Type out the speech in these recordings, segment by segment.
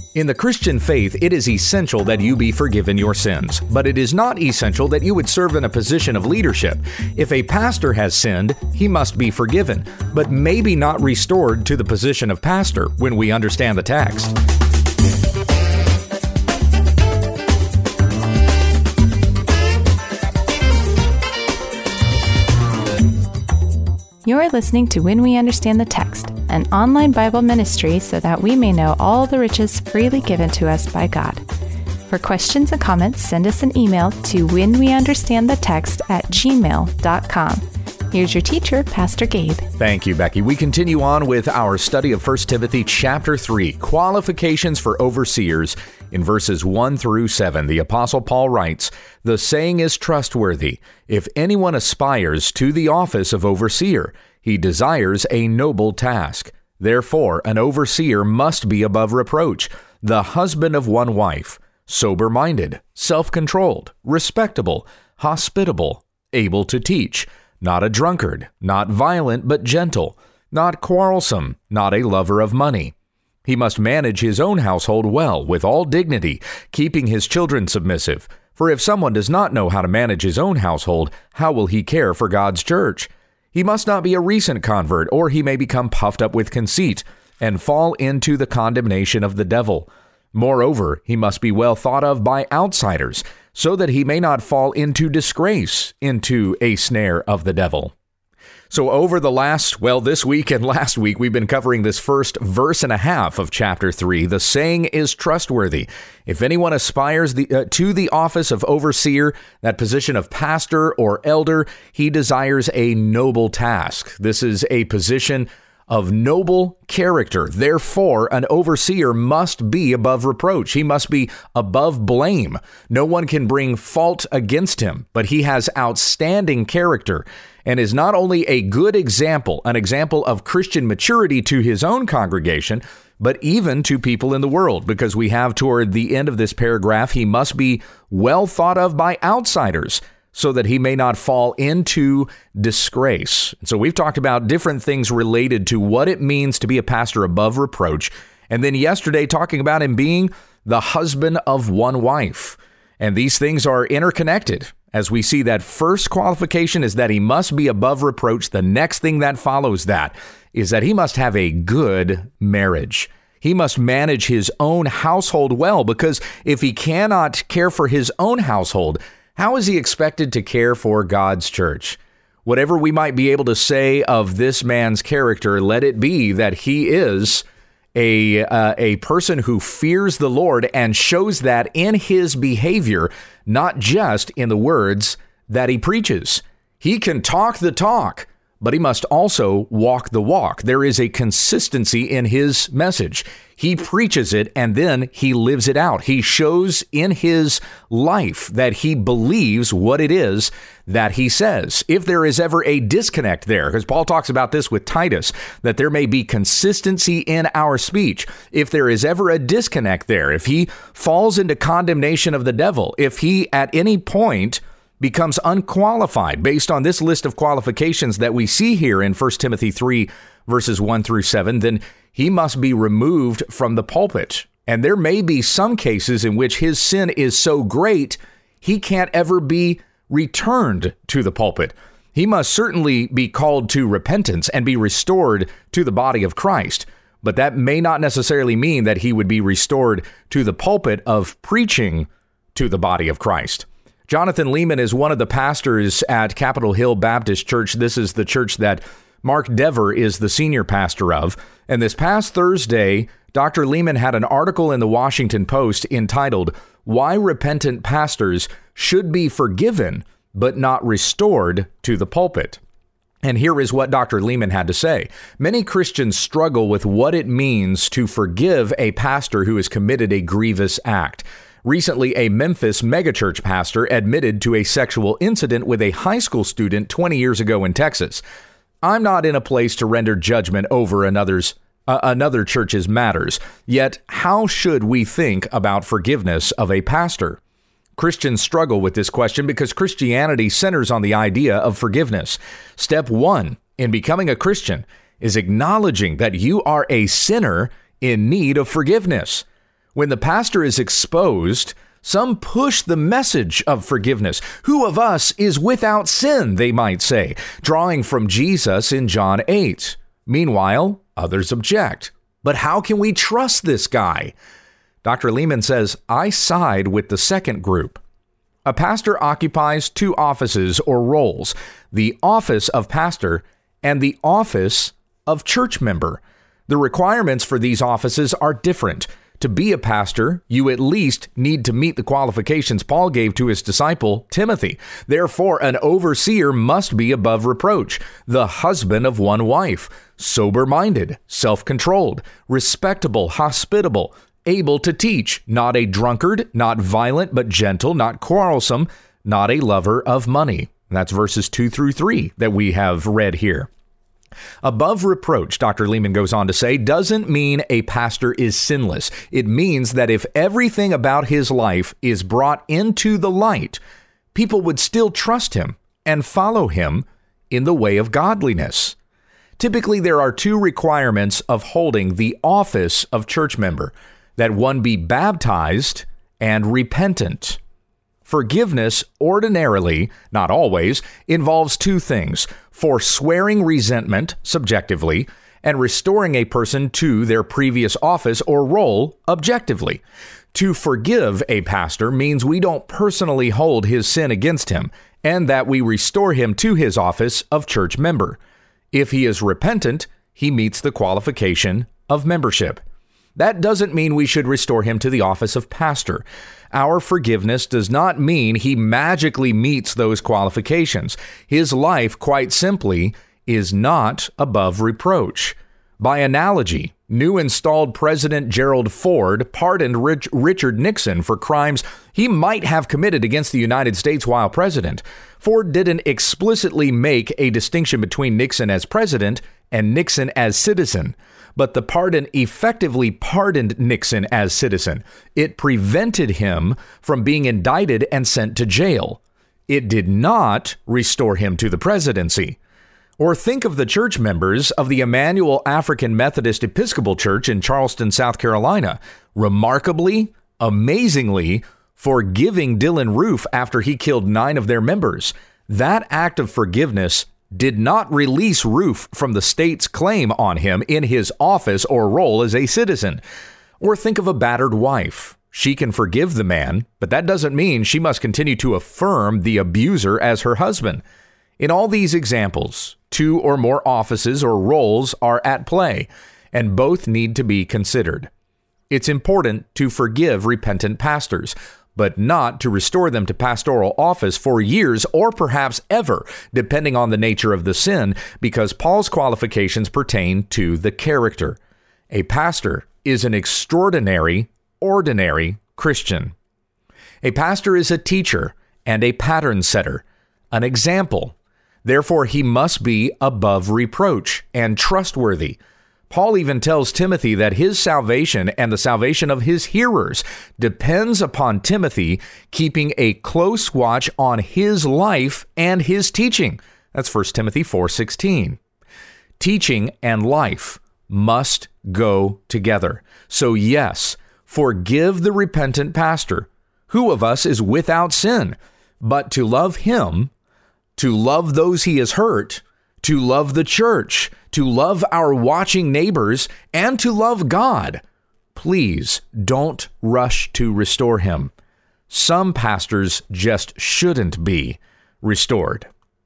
In the Christian faith, it is essential that you be forgiven your sins, but it is not essential that you would serve in a position of leadership. If a pastor has sinned, he must be forgiven, but maybe not restored to the position of pastor when we understand the text. You're listening to When We Understand the Text, an online Bible ministry so that we may know all the riches freely given to us by God. For questions and comments, send us an email to whenweunderstandthetext@gmail.com. Here's your teacher, Pastor Gabe. Thank you, Becky. We continue on with our study of 1 Timothy chapter 3, qualifications for overseers. In verses 1 through 7, the Apostle Paul writes, "The saying is trustworthy. If anyone aspires to the office of overseer, he desires a noble task. Therefore, an overseer must be above reproach, the husband of one wife, sober-minded, self-controlled, respectable, hospitable, able to teach, not a drunkard, not violent but gentle, not quarrelsome, not a lover of money. He must manage his own household well, with all dignity, keeping his children submissive. For if someone does not know how to manage his own household, how will he care for God's church? He must not be a recent convert, or he may become puffed up with conceit and fall into the condemnation of the devil. Moreover, he must be well thought of by outsiders, so that he may not fall into disgrace, into a snare of the devil." So over this week and last week, we've been covering this first verse and a half of chapter 3. The saying is trustworthy. If anyone aspires to the office of overseer, that position of pastor or elder, he desires a noble task. This is a position of noble character. Therefore, an overseer must be above reproach. He must be above blame. No one can bring fault against him, but he has outstanding character and is not only a good example, an example of Christian maturity to his own congregation, but even to people in the world, because we have toward the end of this paragraph, he must be well thought of by outsiders, so that he may not fall into disgrace. So we've talked about different things related to what it means to be a pastor above reproach. And then yesterday talking about him being the husband of one wife. And these things are interconnected. As we see, that first qualification is that he must be above reproach. The next thing that follows that is that he must have a good marriage. He must manage his own household well, because if he cannot care for his own household, how is he expected to care for God's church? Whatever we might be able to say of this man's character, let it be that he is a person who fears the Lord and shows that in his behavior, not just in the words that he preaches. He can talk the talk, but he must also walk the walk. There is a consistency in his message. He preaches it and then he lives it out. He shows in his life that he believes what it is that he says. If there is ever a disconnect there, because Paul talks about this with Titus, that there may be consistency in our speech. If there is ever a disconnect there, if he falls into condemnation of the devil, if he at any point becomes unqualified based on this list of qualifications that we see here in 1 Timothy 3, verses 1 through 7, then he must be removed from the pulpit. And there may be some cases in which his sin is so great, he can't ever be returned to the pulpit. He must certainly be called to repentance and be restored to the body of Christ. But that may not necessarily mean that he would be restored to the pulpit of preaching to the body of Christ. Jonathan Lehman is one of the pastors at Capitol Hill Baptist Church. This is the church that Mark Dever is the senior pastor of. And this past Thursday, Dr. Lehman had an article in the Washington Post entitled, "Why Repentant Pastors Should Be Forgiven But Not Restored to the Pulpit." And here is what Dr. Lehman had to say. Many Christians struggle with what it means to forgive a pastor who has committed a grievous act. Recently, a Memphis megachurch pastor admitted to a sexual incident with a high school student 20 years ago in Texas. "I'm not in a place to render judgment over another church's matters. Yet, how should we think about forgiveness of a pastor?" Christians struggle with this question because Christianity centers on the idea of forgiveness. Step 1 in becoming a Christian is acknowledging that you are a sinner in need of forgiveness. When the pastor is exposed, some push the message of forgiveness. Who of us is without sin, they might say, drawing from Jesus in John 8. Meanwhile, others object. But how can we trust this guy? Dr. Lehman says, I side with the second group. A pastor occupies two offices or roles, the office of pastor and the office of church member. The requirements for these offices are different. To be a pastor, you at least need to meet the qualifications Paul gave to his disciple, Timothy. Therefore, an overseer must be above reproach, the husband of one wife, sober-minded, self-controlled, respectable, hospitable, able to teach, not a drunkard, not violent, but gentle, not quarrelsome, not a lover of money. That's verses 2-3 that we have read here. Above reproach, Dr. Lehman goes on to say, doesn't mean a pastor is sinless. It means that if everything about his life is brought into the light, people would still trust him and follow him in the way of godliness. Typically, there are two requirements of holding the office of church member, that one be baptized and repentant. Forgiveness ordinarily, not always, involves two things: forswearing resentment subjectively and restoring a person to their previous office or role objectively. To forgive a pastor means we don't personally hold his sin against him and that we restore him to his office of church member. If he is repentant, he meets the qualification of membership. That doesn't mean we should restore him to the office of pastor. Our forgiveness does not mean he magically meets those qualifications. His life, quite simply, is not above reproach. By analogy, new installed President Gerald Ford pardoned Richard Nixon for crimes he might have committed against the United States while president. Ford didn't explicitly make a distinction between Nixon as president and Nixon as citizen, but the pardon effectively pardoned Nixon as citizen. It prevented him from being indicted and sent to jail. It did not restore him to the presidency. Or think of the church members of the Emmanuel African Methodist Episcopal Church in Charleston, South Carolina, remarkably, amazingly, forgiving Dylann Roof after he killed 9 of their members. That act of forgiveness did not release Roof from the state's claim on him in his office or role as a citizen. Or think of a battered wife. She can forgive the man, but that doesn't mean she must continue to affirm the abuser as her husband. In all these examples, 2 or more offices or roles are at play, and both need to be considered. It's important to forgive repentant pastors, but not to restore them to pastoral office for years or perhaps ever, depending on the nature of the sin, because Paul's qualifications pertain to the character. A pastor is an extraordinary, ordinary Christian. A pastor is a teacher and a pattern setter, an example. Therefore, he must be above reproach and trustworthy. Paul even tells Timothy that his salvation and the salvation of his hearers depends upon Timothy keeping a close watch on his life and his teaching. That's 1 Timothy 4:16. Teaching and life must go together. So yes, forgive the repentant pastor. Who of us is without sin? But to love him, to love those he has hurt, to love the church, to love our watching neighbors, and to love God, please don't rush to restore him. Some pastors just shouldn't be restored.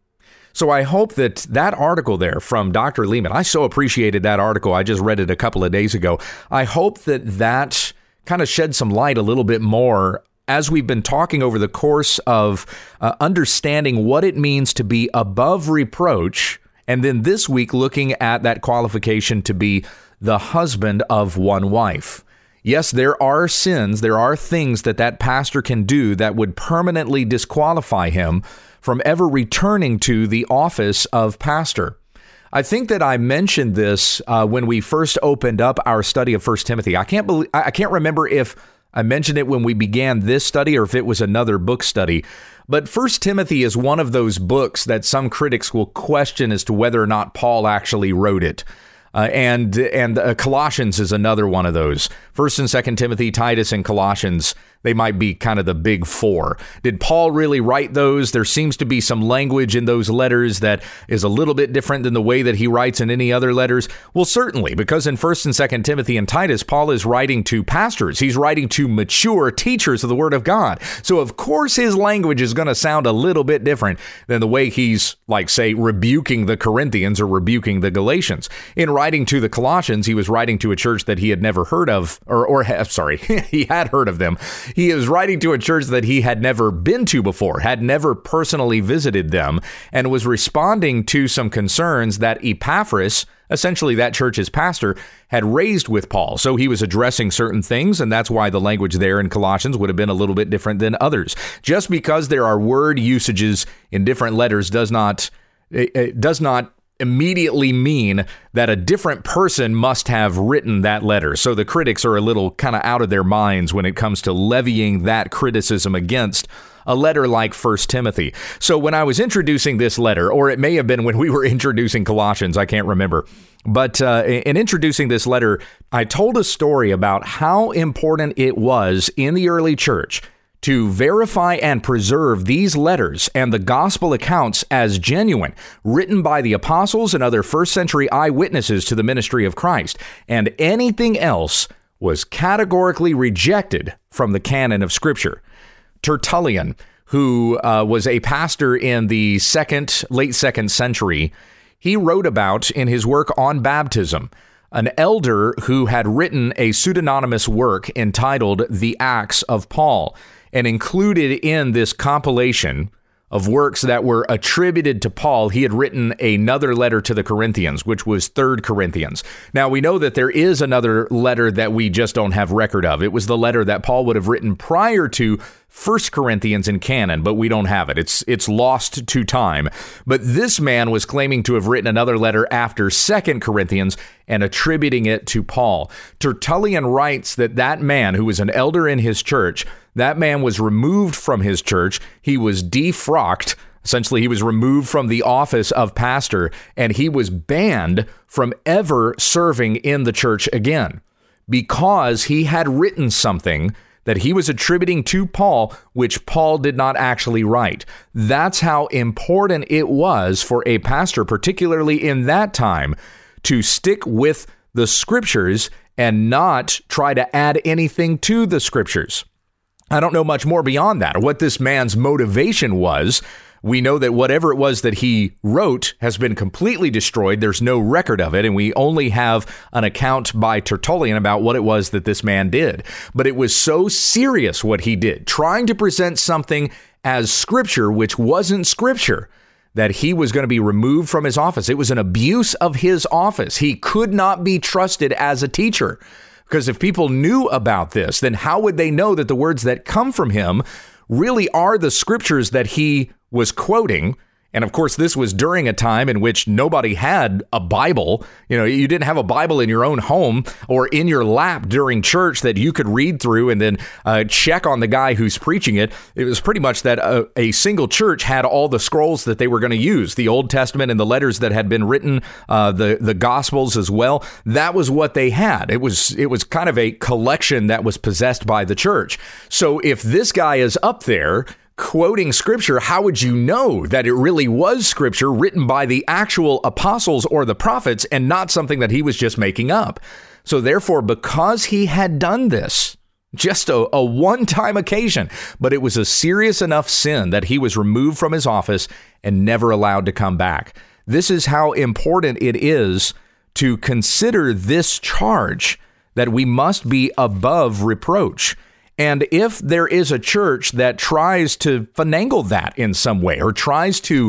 So I hope that article there from Dr. Lehman, I so appreciated that article. I just read it a couple of days ago. I hope that kind of shed some light a little bit more as we've been talking over the course of understanding what it means to be above reproach. And then this week, looking at that qualification to be the husband of one wife. Yes, there are sins, there are things that pastor can do that would permanently disqualify him from ever returning to the office of pastor. I think that I mentioned this when we first opened up our study of 1 Timothy. I can't remember if I mentioned it when we began this study or if it was another book study. But 1 Timothy is one of those books that some critics will question as to whether or not Paul actually wrote it. And Colossians is another one of those. 1st and 2nd Timothy, Titus, and Colossians, they might be kind of the big four. Did Paul really write those? There seems to be some language in those letters that is a little bit different than the way that he writes in any other letters. Well, certainly, because in 1st and 2nd Timothy and Titus, Paul is writing to pastors. He's writing to mature teachers of the Word of God. So, of course, his language is going to sound a little bit different than the way he's, like, say, rebuking the Corinthians or rebuking the Galatians. In writing to the Colossians, he was writing to a church that he had never heard of, he had heard of them. He is writing to a church that he had never been to before, had never personally visited them, and was responding to some concerns that Epaphras, essentially that church's pastor, had raised with Paul. So he was addressing certain things, and that's why the language there in Colossians would have been a little bit different than others. Just because there are word usages in different letters does not immediately mean that a different person must have written that letter. So the critics are a little kind of out of their minds when it comes to levying that criticism against a letter like 1 Timothy. So when I was introducing this letter, or it may have been when we were introducing Colossians, I can't remember. But in introducing this letter, I told a story about how important it was in the early church to verify and preserve these letters and the gospel accounts as genuine, written by the apostles and other first-century eyewitnesses to the ministry of Christ, and anything else was categorically rejected from the canon of Scripture. Tertullian, who was a pastor in the late second century, he wrote about, in his work on baptism, an elder who had written a pseudonymous work entitled The Acts of Paul. And included in this compilation of works that were attributed to Paul, he had written another letter to the Corinthians, which was 3 Corinthians. Now, we know that there is another letter that we just don't have record of. It was the letter that Paul would have written prior to 1 Corinthians in canon, but we don't have it. It's lost to time. But this man was claiming to have written another letter after 2 Corinthians and attributing it to Paul. Tertullian writes that man, who was an elder in his church, that man was removed from his church. He was defrocked. Essentially, he was removed from the office of pastor, and he was banned from ever serving in the church again because he had written something that he was attributing to Paul, which Paul did not actually write. That's how important it was for a pastor, particularly in that time, to stick with the Scriptures and not try to add anything to the Scriptures. I don't know much more beyond that, or what this man's motivation was. We know that whatever it was that he wrote has been completely destroyed. There's no record of it, and we only have an account by Tertullian about what it was that this man did. But it was so serious what he did, trying to present something as Scripture, which wasn't Scripture, that he was going to be removed from his office. It was an abuse of his office. He could not be trusted as a teacher, because if people knew about this, then how would they know that the words that come from him really are the Scriptures that he was quoting? And of course, this was during a time in which nobody had a Bible. You know, you didn't have a Bible in your own home or in your lap during church that you could read through and then check on the guy who's preaching it. It was pretty much that a single church had all the scrolls that they were going to use, the Old Testament and the letters that had been written, the Gospels as well. That was what they had. It was kind of a collection that was possessed by the church. So if this guy is up there quoting Scripture, how would you know that it really was Scripture written by the actual apostles or the prophets and not something that he was just making up? So therefore, because he had done this, just a one-time occasion, but it was a serious enough sin that he was removed from his office and never allowed to come back. This is how important it is to consider this charge, that we must be above reproach. And if there is a church that tries to finagle that in some way, or tries to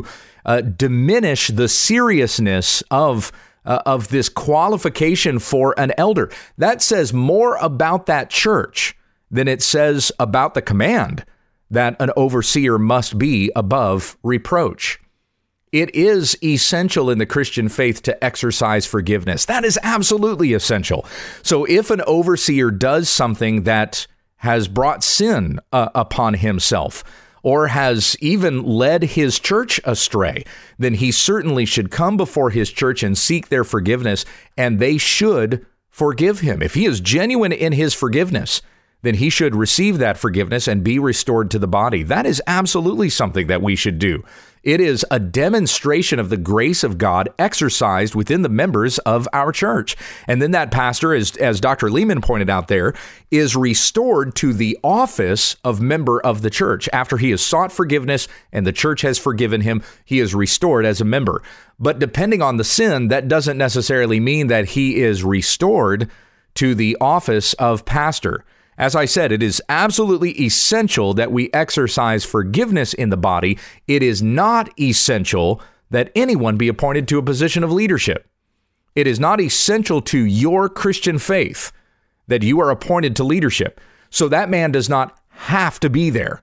diminish the seriousness of this qualification for an elder, that says more about that church than it says about the command that an overseer must be above reproach. It is essential in the Christian faith to exercise forgiveness. That is absolutely essential. So if an overseer does something that has brought sin upon himself, or has even led his church astray, then he certainly should come before his church and seek their forgiveness, and they should forgive him. If he is genuine in his forgiveness, then he should receive that forgiveness and be restored to the body. That is absolutely something that we should do. It is a demonstration of the grace of God exercised within the members of our church. And then that pastor, as Dr. Lehman pointed out there, is restored to the office of member of the church. After he has sought forgiveness and the church has forgiven him, he is restored as a member. But depending on the sin, that doesn't necessarily mean that he is restored to the office of pastor. As I said, it is absolutely essential that we exercise forgiveness in the body. It is not essential that anyone be appointed to a position of leadership. It is not essential to your Christian faith that you are appointed to leadership. So that man does not have to be there.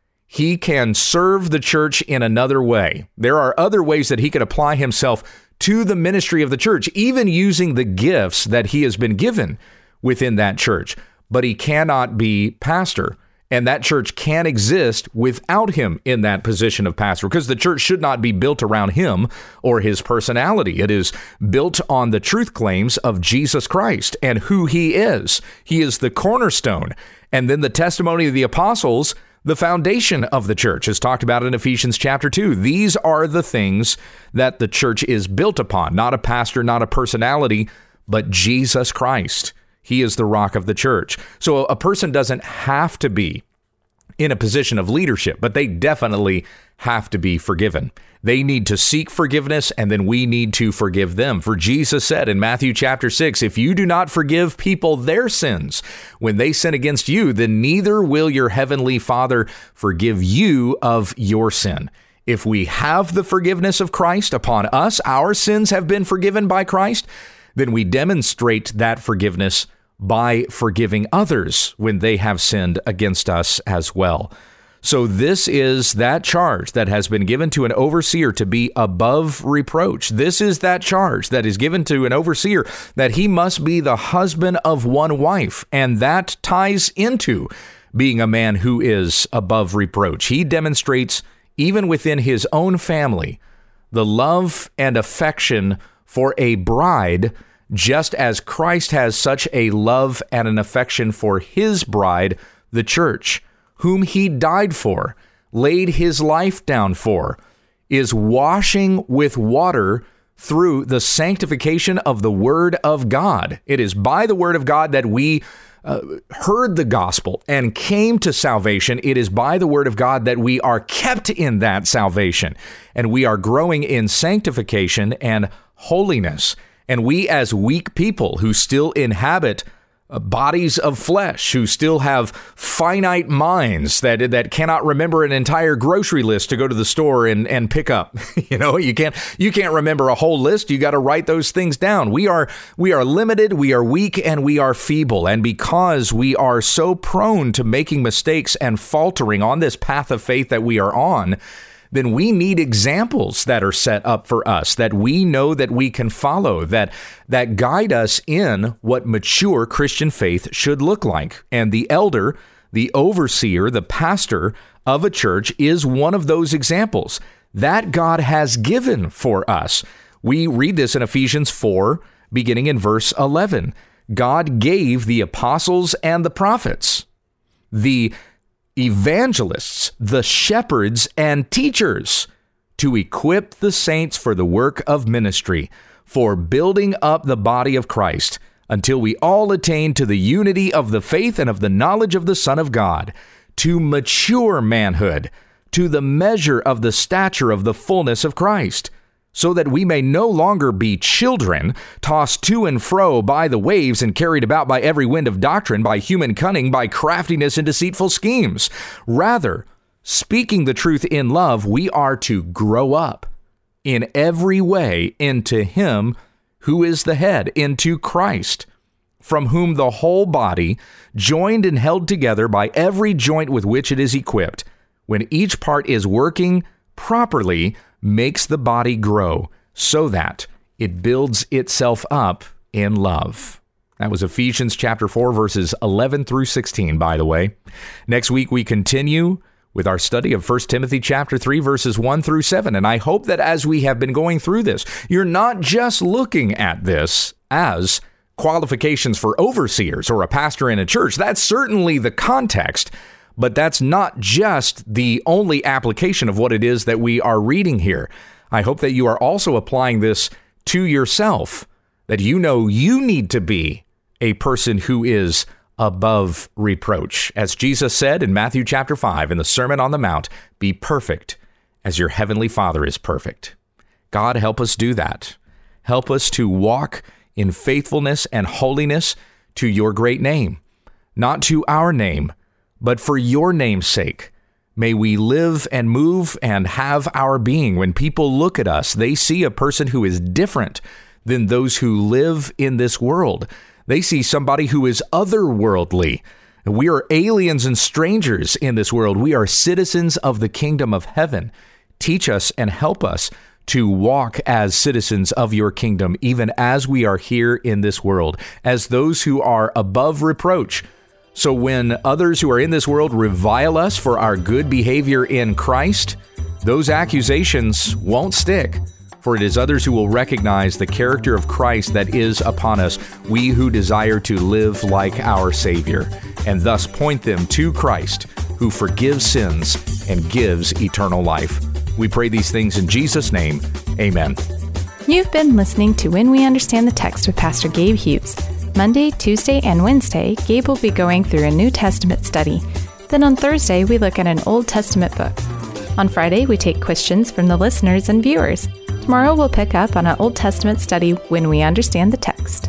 He can serve the church in another way. There are other ways that he could apply himself to the ministry of the church, even using the gifts that he has been given within that church. But he cannot be pastor, and that church can exist without him in that position of pastor, because the church should not be built around him or his personality. It is built on the truth claims of Jesus Christ and who he is. He is the cornerstone. And then the testimony of the apostles, the foundation of the church, is talked about in Ephesians chapter 2. These are the things that the church is built upon, not a pastor, not a personality, but Jesus Christ. He is the rock of the church. So a person doesn't have to be in a position of leadership, but they definitely have to be forgiven. They need to seek forgiveness, and then we need to forgive them. For Jesus said in Matthew chapter 6, if you do not forgive people their sins when they sin against you, then neither will your heavenly Father forgive you of your sin. If we have the forgiveness of Christ upon us, our sins have been forgiven by Christ, then we demonstrate that forgiveness by forgiving others when they have sinned against us as well. So this is that charge that has been given to an overseer to be above reproach. This is that charge that is given to an overseer, that he must be the husband of one wife. And that ties into being a man who is above reproach. He demonstrates, even within his own family, the love and affection for a bride, just as Christ has such a love and an affection for his bride, the church, whom he died for, laid his life down for, is washing with water through the sanctification of the Word of God. It is by the Word of God that we heard the gospel and came to salvation. It is by the Word of God that we are kept in that salvation, and we are growing in sanctification and holiness. And we, as weak people who still inhabit bodies of flesh, who still have finite minds that cannot remember an entire grocery list to go to the store and pick up. You can't remember a whole list. You got to write those things down. We are limited, we are weak, and we are feeble. And because we are so prone to making mistakes and faltering on this path of faith that we are on, then we need examples that are set up for us, that we know that we can follow, that guide us in what mature Christian faith should look like. And the elder, the overseer, the pastor of a church is one of those examples that God has given for us. We read this in Ephesians 4, beginning in verse 11. God gave the apostles and the prophets, the evangelists, the shepherds, and teachers to equip the saints for the work of ministry, for building up the body of Christ, until we all attain to the unity of the faith and of the knowledge of the Son of God, to mature manhood, to the measure of the stature of the fullness of Christ, so that we may no longer be children, tossed to and fro by the waves and carried about by every wind of doctrine, by human cunning, by craftiness and deceitful schemes. Rather, speaking the truth in love, we are to grow up in every way into him who is the head, into Christ, from whom the whole body, joined and held together by every joint with which it is equipped, when each part is working properly, makes the body grow so that it builds itself up in love. That was Ephesians chapter 4, verses 11 through 16, by the way. Next week, we continue with our study of 1 Timothy chapter 3, verses 1 through 7. And I hope that as we have been going through this, you're not just looking at this as qualifications for overseers or a pastor in a church. That's certainly the context, but that's not just the only application of what it is that we are reading here. I hope that you are also applying this to yourself, that you know you need to be a person who is above reproach. As Jesus said in Matthew chapter 5 in the Sermon on the Mount, be perfect as your heavenly Father is perfect. God, help us do that. Help us to walk in faithfulness and holiness to your great name, not to our name, but for your name's sake. May we live and move and have our being. When people look at us, they see a person who is different than those who live in this world. They see somebody who is otherworldly. We are aliens and strangers in this world. We are citizens of the kingdom of heaven. Teach us and help us to walk as citizens of your kingdom, even as we are here in this world, as those who are above reproach. So when others who are in this world revile us for our good behavior in Christ, those accusations won't stick. For it is others who will recognize the character of Christ that is upon us, we who desire to live like our Savior, and thus point them to Christ, who forgives sins and gives eternal life. We pray these things in Jesus' name. Amen. You've been listening to When We Understand the Text with Pastor Gabe Hughes. Monday, Tuesday, and Wednesday, Gabe will be going through a New Testament study. Then on Thursday, we look at an Old Testament book. On Friday, we take questions from the listeners and viewers. Tomorrow, we'll pick up on an Old Testament study when we understand the text.